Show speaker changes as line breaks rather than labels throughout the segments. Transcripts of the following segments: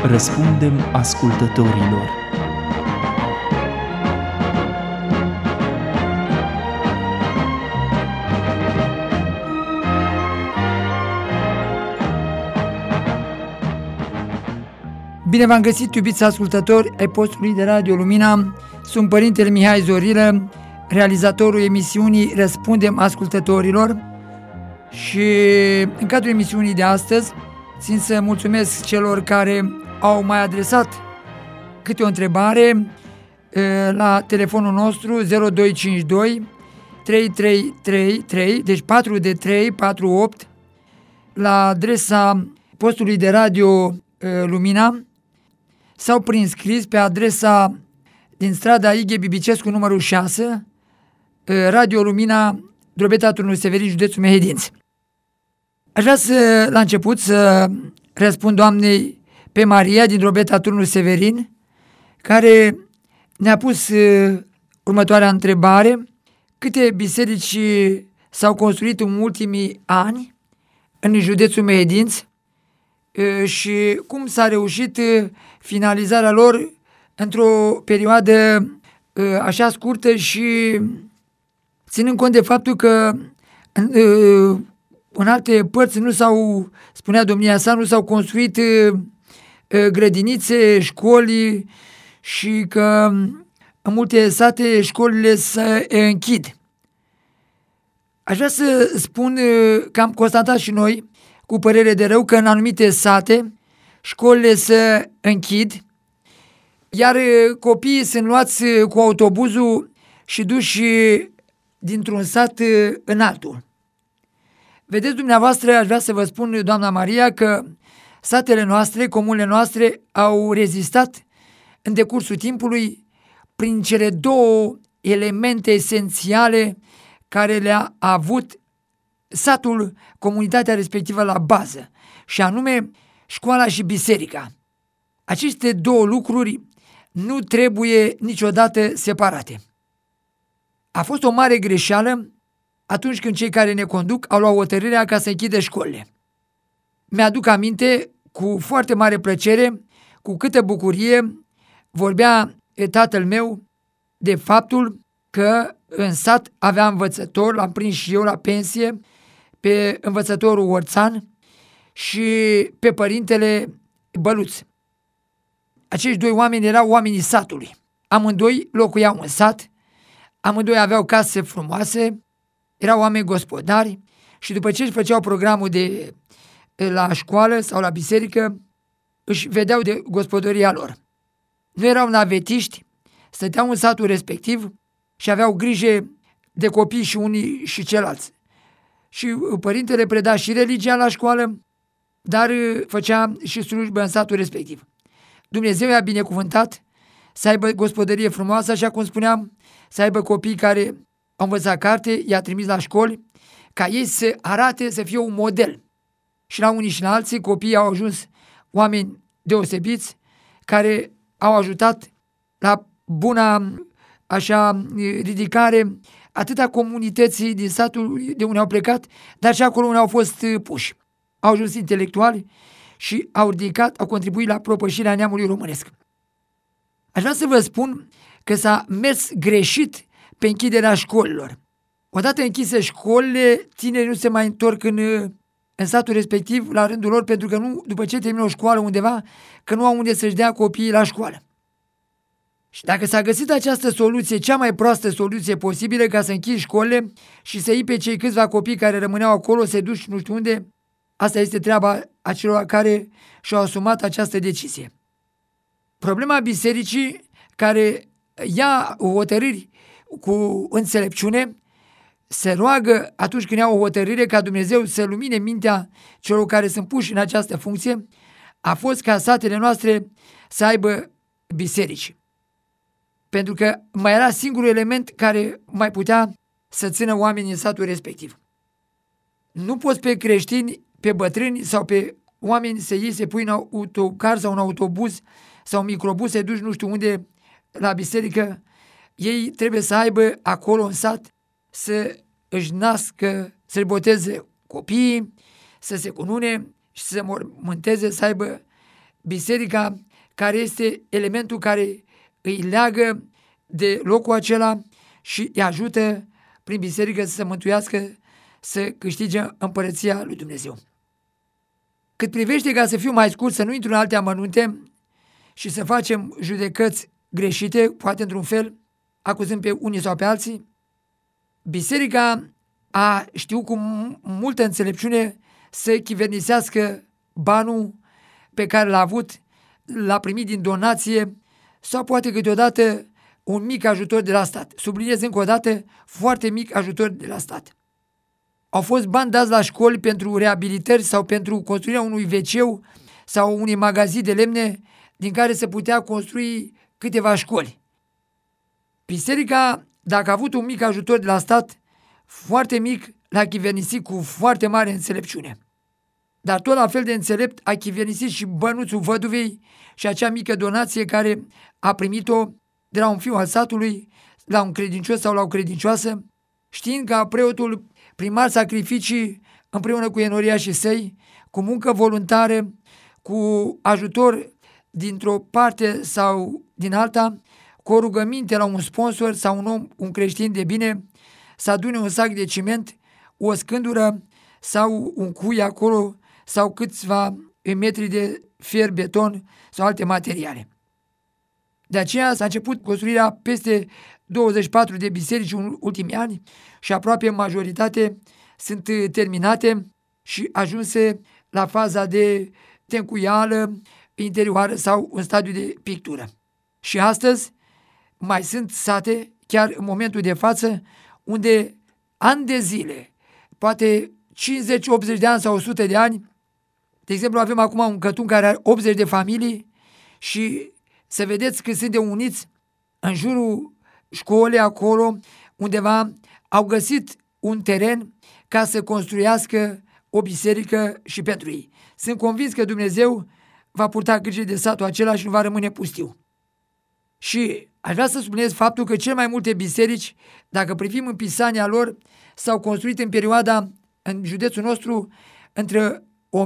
Răspundem ascultătorilor.
Bine v-am găsit, iubiți ascultători ai postului de Radio Lumina. Sunt Părintele Mihai Zorilă, realizatorul emisiunii Răspundem ascultătorilor, și în cadrul emisiunii de astăzi țin să mulțumesc celor care au mai adresat câte o întrebare la telefonul nostru 0252 3333, deci 4 de 3 48, la adresa postului de Radio Lumina, sau prin scris pe adresa din strada Ighe Bibicescu numărul 6, Radio Lumina, Drobeta Turnul Severin, județul Mehedinți. Aș vrea la început să răspund doamnei pe Maria din Drobeta Turnul Severin, care ne-a pus următoarea întrebare: câte biserici s-au construit în ultimii ani în județul Mehedinți și cum s-a reușit finalizarea lor într-o perioadă așa scurtă, și ținând cont de faptul că în alte părți nu s-au, spunea domnia sa, nu s-au construit grădinițe, școli, și că în multe sate școlile se închid. Aș vrea să spun că am constatat și noi, cu părere de rău, că în anumite sate școlile se închid, iar copiii sunt luați cu autobuzul și duși dintr-un sat în altul. Vedeți dumneavoastră, aș vrea să vă spun, doamna Maria, că satele noastre, comunele noastre au rezistat în decursul timpului prin cele două elemente esențiale care le-a avut satul, comunitatea respectivă la bază, și anume școala și biserica. Aceste două lucruri nu trebuie niciodată separate. A fost o mare greșeală atunci când cei care ne conduc au luat hotărârea ca să închidă școlile. Mi-aduc aminte cu foarte mare plăcere cu câtă bucurie vorbea tatăl meu de faptul că în sat avea învățător, l-am prins și eu la pensie, pe învățătorul Orțan și pe părintele Băluț. Acești doi oameni erau oamenii satului. Amândoi locuiau în sat, amândoi aveau case frumoase, erau oameni gospodari, și după ce își făceau programul de la școală sau la biserică, își vedeau de gospodăria lor. Nu erau navetiști, stăteau în satul respectiv și aveau grijă de copii și unii și ceilalți. Și părintele preda și religia la școală, dar făcea și slujbă în satul respectiv. Dumnezeu i-a binecuvântat să aibă gospodărie frumoasă, așa cum spuneam, să aibă copii care au învățat carte, i-a trimis la școli, ca ei să arate, să fie un model. Și la unii și la alții, copiii au ajuns oameni deosebiți, care au ajutat la buna așa ridicare atât a comunității din satul de unde au plecat, dar și acolo unde au fost puși. Au ajuns intelectuali și au ridicat, au contribuit la propășirea neamului românesc. Aș vrea să vă spun că s-a mers greșit pe închiderea școlilor. Odată închise școlile, tinerii nu se mai întorc în satul respectiv la rândul lor, pentru că nu, după ce termină o școală undeva, că nu au unde să-și dea copiii la școală. Și dacă s-a găsit această soluție, cea mai proastă soluție posibilă, ca să închizi școlile și să iei pe cei câțiva copii care rămâneau acolo, să-i duci nu știu unde, asta este treaba acelor care și-au asumat această decizie. Problema bisericii, care ia hotărâri cu înțelepciune, se roagă atunci când ia o hotărâre ca Dumnezeu să lumine mintea celor care sunt puși în această funcție, a fost ca satele noastre să aibă biserici. Pentru că mai era singurul element care mai putea să țină oamenii în satul respectiv. Nu poți pe creștini, pe bătrâni sau pe oameni să iei, să pui în autocar sau în autobuz sau în microbuz, să duci nu știu unde la biserică. Ei trebuie să aibă acolo în sat să își nască, să-și boteze copiii, să se cunune și să se mormânteze, să aibă biserica care este elementul care îi leagă de locul acela și îi ajută prin biserică să se mântuiască, să câștige împărăția lui Dumnezeu. Cât privește, ca să fiu mai scurt, să nu intru în alte amănunte și să facem judecăți greșite, poate într-un fel, acuzând pe unii sau pe alții, biserica a știut cu multă înțelepciune să chivernisească banul pe care l-a avut, l-a primit din donație sau poate câteodată un mic ajutor de la stat. Subliniez încă o dată, foarte mic ajutor de la stat. Au fost bani dați la școli pentru reabilitări sau pentru construirea unui WC sau unui magazin de lemne din care se putea construi câteva școli. Biserica, dacă a avut un mic ajutor de la stat, foarte mic, l-a chivernisit cu foarte mare înțelepciune. Dar tot la fel de înțelept a chivernisit și bănuțul văduvei și acea mică donație care a primit-o de la un fiu al satului, la un credincios sau la o credincioasă, știind că preotul, prin mari sacrificii, împreună cu enoriașii săi, cu muncă voluntară, cu ajutor dintr-o parte sau din alta, cu o rugăminte la un sponsor sau un om, un creștin de bine, să adune un sac de ciment, o scândură sau un cui acolo sau câțiva metri de fier, beton sau alte materiale. De aceea s-a început construirea peste 24 de biserici în ultimii ani și aproape majoritate sunt terminate și ajunse la faza de tencuială interioară sau în stadiu de pictură. Și astăzi mai sunt sate, chiar în momentul de față, unde ani de zile, poate 50-80 de ani sau 100 de ani, de exemplu avem acum un Cătun care are 80 de familii și să vedeți că sunt de uniți în jurul școlii acolo, undeva au găsit un teren ca să construiască o biserică și pentru ei. Sunt convins că Dumnezeu va purta grijă de satul acela și nu va rămâne pustiu. Și aș vrea să subliniez faptul că cel mai multe biserici, dacă privim în pisania lor, s-au construit în perioada, în județul nostru, între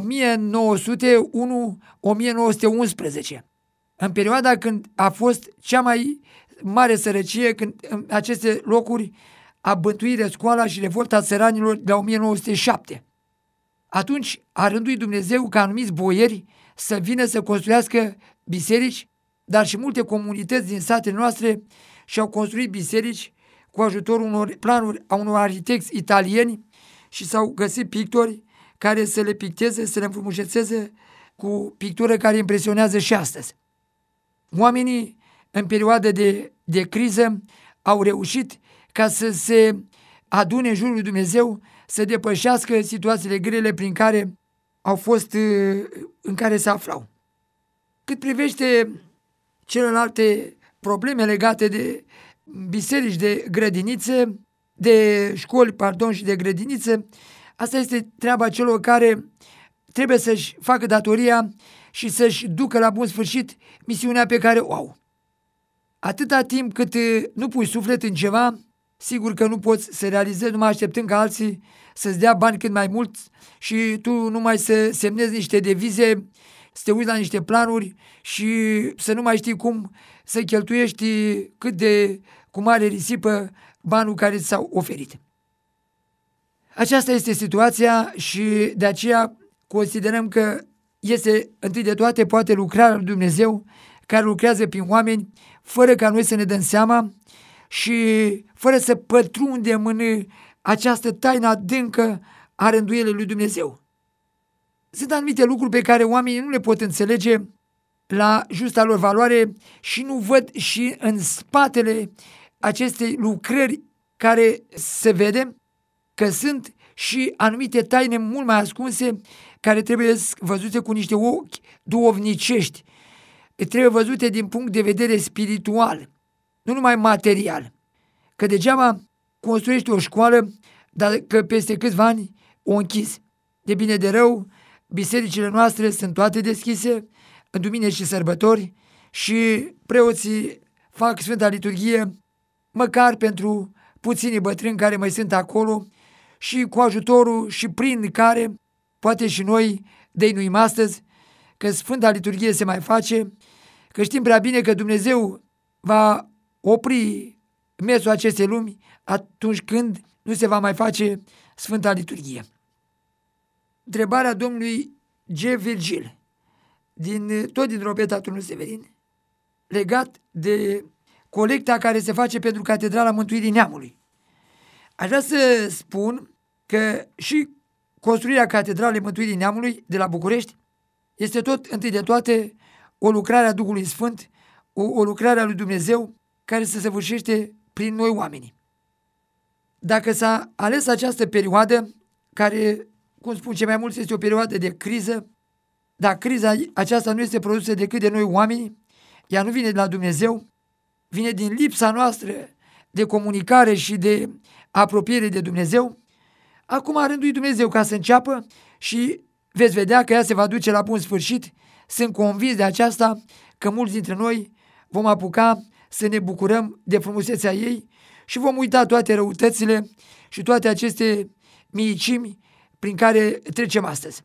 1901-1911. În perioada când a fost cea mai mare sărăcie, când în aceste locuri a bântuit răscoala și revolta țăranilor de la 1907. Atunci a rânduit Dumnezeu ca anumiți boieri să vină să construiască biserici, dar și multe comunități din satele noastre și-au construit biserici cu ajutorul unor planuri a unor arhitecți italieni și s-au găsit pictori care să le picteze, să le înfrumusețeze cu pictură care impresionează și astăzi. Oamenii în perioada de criză au reușit ca să se adune în jurul lui Dumnezeu, să depășească situațiile grele prin care au fost, în care se aflau. Cât privește celelalte probleme legate de biserici, de grădinițe, de școli, și de grădinițe, asta este treaba celor care trebuie să-și facă datoria și să-și ducă la bun sfârșit misiunea pe care o au. Atâta timp cât nu pui suflet în ceva, sigur că nu poți să realizezi numai așteptând ca alții să-ți dea bani cât mai mult și tu numai să semnezi niște devize, să te uiți la niște planuri și să nu mai știi cum să cheltuiești cu mare risipă banul care ți s-au oferit. Aceasta este situația și de aceea considerăm că este întâi de toate poate lucrarea lui Dumnezeu care lucrează prin oameni fără ca noi să ne dăm seama și fără să pătrundem în această taină adâncă a rânduielii lui Dumnezeu. Sunt anumite lucruri pe care oamenii nu le pot înțelege la justa lor valoare și nu văd și în spatele acestei lucrări care se vede că sunt și anumite taine mult mai ascunse care trebuie văzute cu niște ochi duhovnicești, trebuie văzute din punct de vedere spiritual, nu numai material. Că degeaba construiești o școală, dar că peste câțiva ani o închizi. De bine de rău, bisericile noastre sunt toate deschise în duminici și sărbători și preoții fac Sfânta Liturghie măcar pentru puțini bătrâni care mai sunt acolo și cu ajutorul și prin care poate și noi dăinuim astăzi că Sfânta Liturghie se mai face, că știm prea bine că Dumnezeu va opri mersul acestei lumi atunci când nu se va mai face Sfânta Liturghie. Întrebarea domnului G. Virgil, tot din Robeta Turnul Severin, legat de colecta care se face pentru Catedrala Mântuirii Neamului. Aș vrea să spun că și construirea Catedralei Mântuirii Neamului de la București este tot, întâi de toate, o lucrare a Duhului Sfânt, o lucrare a lui Dumnezeu care se săvârșește prin noi oamenii. Dacă s-a ales această perioadă, care, cum spun cei mai mulți, este o perioadă de criză, dar criza aceasta nu este produsă decât de noi oamenii, ea nu vine de la Dumnezeu, vine din lipsa noastră de comunicare și de apropiere de Dumnezeu, acum a rânduit Dumnezeu ca să înceapă și veți vedea că ea se va duce la bun sfârșit. Sunt convins de aceasta că mulți dintre noi vom apuca să ne bucurăm de frumusețea ei și vom uita toate răutățile și toate aceste miicimi prin care trecem astăzi.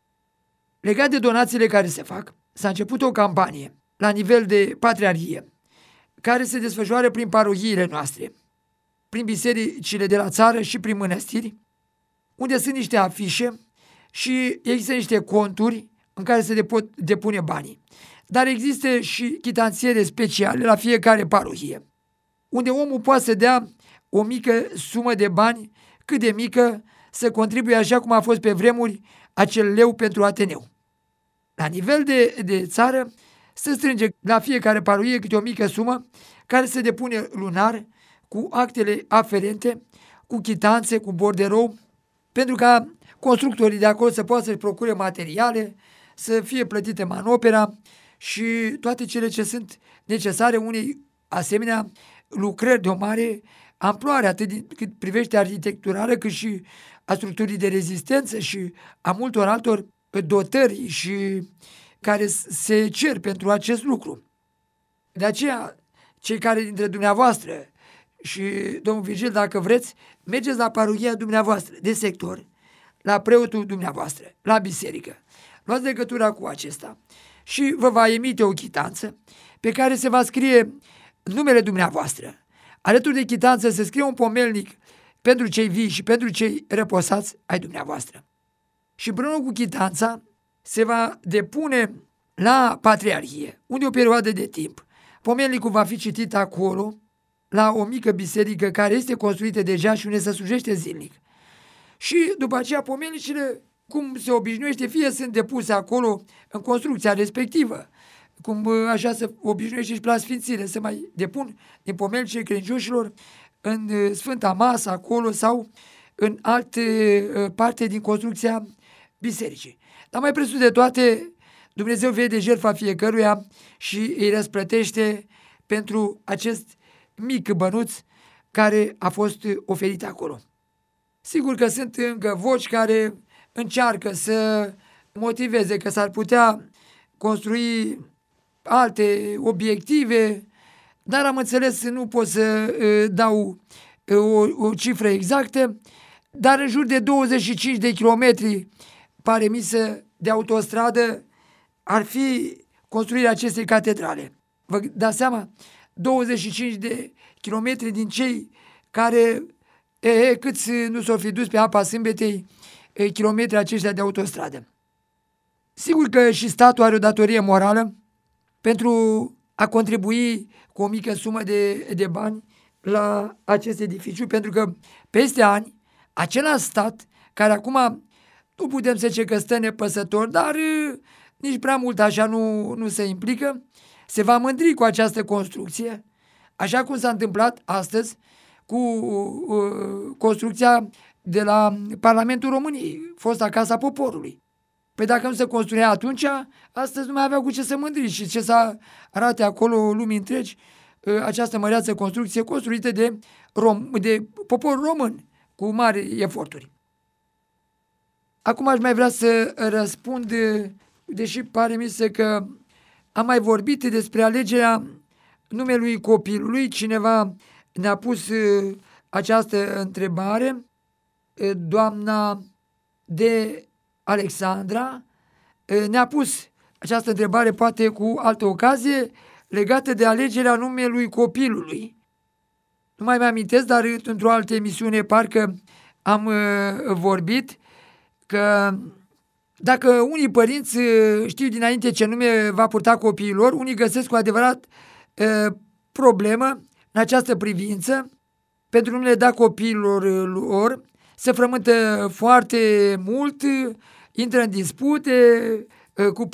Legat de donațiile care se fac, s-a început o campanie la nivel de patriarhie, care se desfășoară prin parohiile noastre, prin bisericile de la țară și prin mănăstiri, unde sunt niște afișe și există niște conturi în care se pot depune banii. Dar există și chitanțiere speciale la fiecare parohie, unde omul poate să dea o mică sumă de bani, cât de mică, să contribuie așa cum a fost pe vremuri acel leu pentru Ateneu. La nivel de țară se strânge la fiecare parohie câte o mică sumă care se depune lunar cu actele aferente, cu chitanțe, cu borderou, pentru ca constructorii de acolo să poată să-și procure materiale, să fie plătite manopera și toate cele ce sunt necesare unei asemenea lucrări de o mare amploare, atât cât privește arhitecturală, cât și a structurii de rezistență și a multor altor dotări și care se cer pentru acest lucru. De aceea, cei care dintre dumneavoastră și domnul Virgil, dacă vreți, mergeți la parohia dumneavoastră de sector, la preotul dumneavoastră, la biserică. Luați legătura cu acesta și vă va emite o chitanță pe care se va scrie numele dumneavoastră. Alături de chitanță se scrie un pomelnic pentru cei vii și pentru cei răposați ai dumneavoastră. Și împreună cu chitanța se va depune la patriarhie, unde o perioadă de timp. Pomelnicul va fi citit acolo, la o mică biserică care este construită deja și unde se slujește zilnic. Și după aceea pomelnicile, cum se obișnuiește, fie sunt depuse acolo în construcția respectivă, cum așa se obișnuiește și la sfințire, se mai depun din pomelnicile credincioșilor în Sfânta Masă acolo sau în alte parte din construcția bisericii. Dar mai presus de toate, Dumnezeu vede jertfa fiecăruia și îi răsplătește pentru acest mic bănuț care a fost oferit acolo. Sigur că sunt încă voci care încearcă să motiveze că s-ar putea construi alte obiective, dar am înțeles, nu pot să dau o cifră exactă, dar în jur de 25 de kilometri, pare mi de autostradă, ar fi construirea acestei catedrale. Vă dați seama? 25 de kilometri din cei care, câți nu s-au fi dus pe apa sâmbetei, kilometri aceștia de autostradă. Sigur că și statul are o datorie morală pentru a contribui cu o mică sumă de bani la acest edificiu, pentru că peste ani, același stat, care acum nu putem să zice că stă nepăsător, dar nici prea mult așa nu se implică, se va mândri cu această construcție, așa cum s-a întâmplat astăzi cu construcția de la Parlamentul României, fosta Casa Poporului. Păi dacă nu se construia atunci, astăzi nu mai avea cu ce să mândri și ce să arate acolo lumii întregi această măreață construcție construită de poporul român cu mari eforturi. Acum aș mai vrea să răspund, deși pare mi se că am mai vorbit despre alegerea numelui copilului. Cineva ne-a pus această întrebare, doamna de Alexandra ne-a pus această întrebare poate cu altă ocazie legată de alegerea numelui copilului. Nu mai mi-amintesc, dar într-o altă emisiune parcă am vorbit că dacă unii părinți știu dinainte ce nume va purta copiilor, unii găsesc cu adevărat problemă în această privință. Pentru numele dat copiilor lor se frământă foarte mult, intră în dispute cu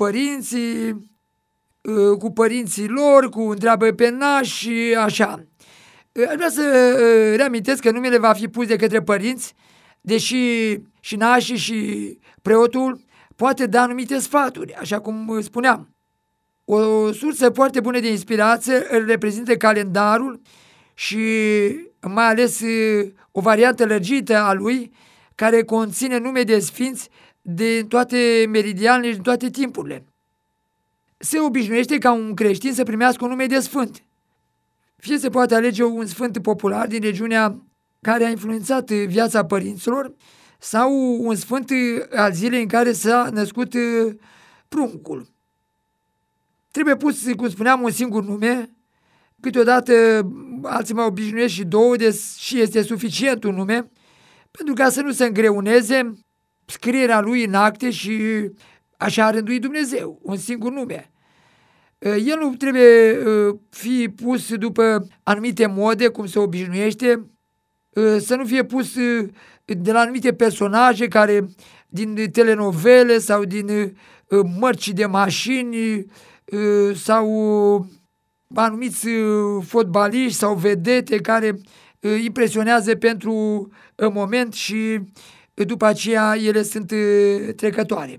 părinții lor, cu întreabă pe nași și așa. Aș vrea să reamintesc că numele va fi pus de către părinți, deși și nașii și preotul poate da anumite sfaturi, așa cum spuneam. O sursă foarte bună de inspirație îl reprezintă calendarul și mai ales o variantă lărgită a lui, care conține nume de sfinți din toate meridianele și din toate timpurile. Se obișnuiește ca un creștin să primească un nume de sfânt. Fie se poate alege un sfânt popular din regiunea care a influențat viața părinților, sau un sfânt al zilei în care s-a născut pruncul. Trebuie pus, cum spuneam, un singur nume. Câteodată alții mai obișnuiesc și două, și este suficient un nume, pentru ca să nu se îngreuneze scrierea lui în acte și așa a rânduit Dumnezeu, un singur nume. El nu trebuie fi pus după anumite mode, cum se obișnuiește, să nu fie pus de la anumite personaje care din telenovele sau din mărci de mașini sau anumiți fotbaliști sau vedete care impresionează pentru un moment și după aceea ele sunt trecătoare.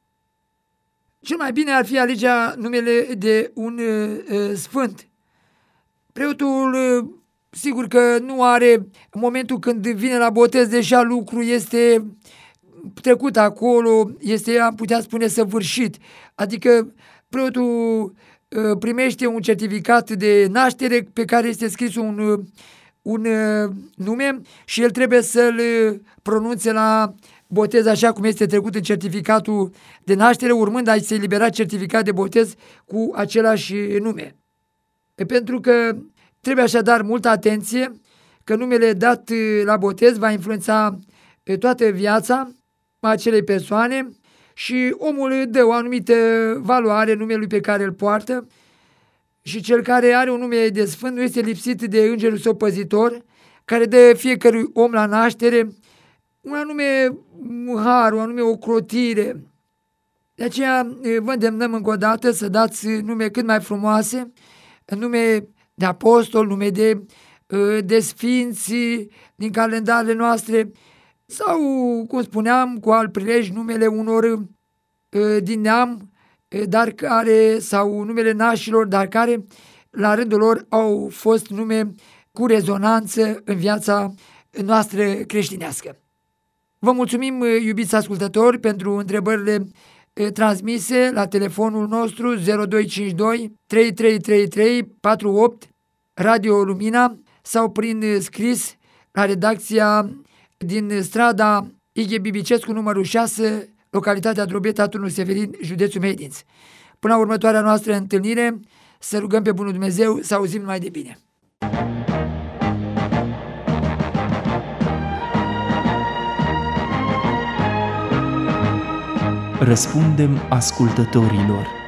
Cel mai bine ar fi alegerea numele de un sfânt. Preotul sigur că nu are, în momentul când vine la botez, deja lucru este trecut acolo, este, am putea spune, săvârșit. Adică preotul primește un certificat de naștere pe care este scris un nume și el trebuie să-l pronunțe la botez așa cum este trecut în certificatul de naștere, urmând a se elibera certificat de botez cu același nume. Pentru că trebuie așadar multă atenție, că numele dat la botez va influența toată viața acelei persoane și omul dă o anumită valoare numelui pe care îl poartă și cel care are un nume de sfânt nu este lipsit de îngerul său păzitor, care dă fiecărui om la naștere un anume har, o anume ocrotire. De aceea vă îndemnăm încă o dată să dați nume cât mai frumoase, nume de apostol, nume de sfinți din calendarele noastre sau, cum spuneam, cu alt prilej, numele unor din neam, dar care, sau numele nașilor, dar care la rândul lor au fost nume cu rezonanță în viața noastră creștinească. Vă mulțumim, iubiți ascultători, pentru întrebările transmise la telefonul nostru 0252 3333 48 Radio Lumina sau prin scris la redacția din strada Ighe Bibicescu numărul 6, localitatea Drobeta, Turnul Severin, județul Mehedinț. Până la următoarea noastră întâlnire, să rugăm pe bunul Dumnezeu să auzim mai de bine.
Răspundem ascultătorilor.